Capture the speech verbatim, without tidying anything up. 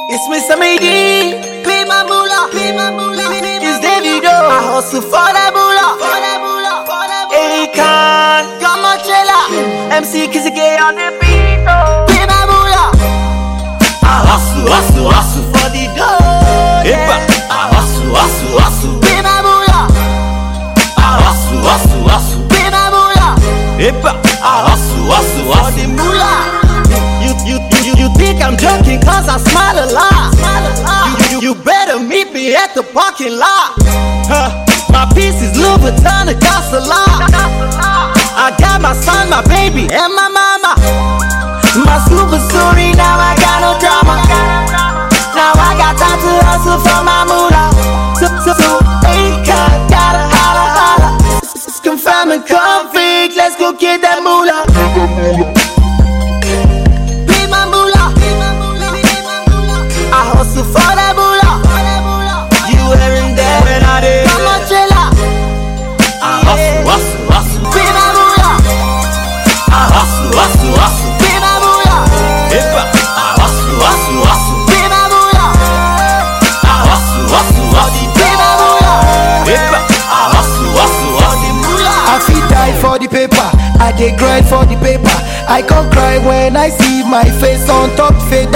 It's Mister Mady, pay my moolah, pay my moolah. It's Davido, I hustle for that moolah, for that moolah, for that moolah. Akon, Gamachella, M C Kizzy K on the beat, oh. Pay my moolah. I hustle, hustle, hustle for the dough, yeah. I hustle, hustle, hustle. Pay my moolah. I hustle, hustle, hustle. Pay my moolah. I hustle, hustle, hustle for the moolah. You, you, you, you think I'm joking cause I smile a lot. You, you, you better meet me at the parking lot. Huh. My piece is Louis Vuitton, it costs a lot. I got my son, my baby, and my mama. My super sorry, now I got no drama. Now I got time to hustle for my moolah. So, so, so, Akon, gotta holla, holla. It's confirm and conflict, let's go get that moolah. I hustle for that moolah. You wearing that when I did Gamachella. I hustle, hustle, hustle. Pay my moolah. I hustle, hustle, hustle. Pay my moolah. I hustle, hustle, hustle. Pay my moolah. I hustle, hustle, hustle. Pay my moolah. I hustle, hustle, hustle. I feel die for the paper. I dey grind for the paper. I can't cry when I see my face on top Facebook.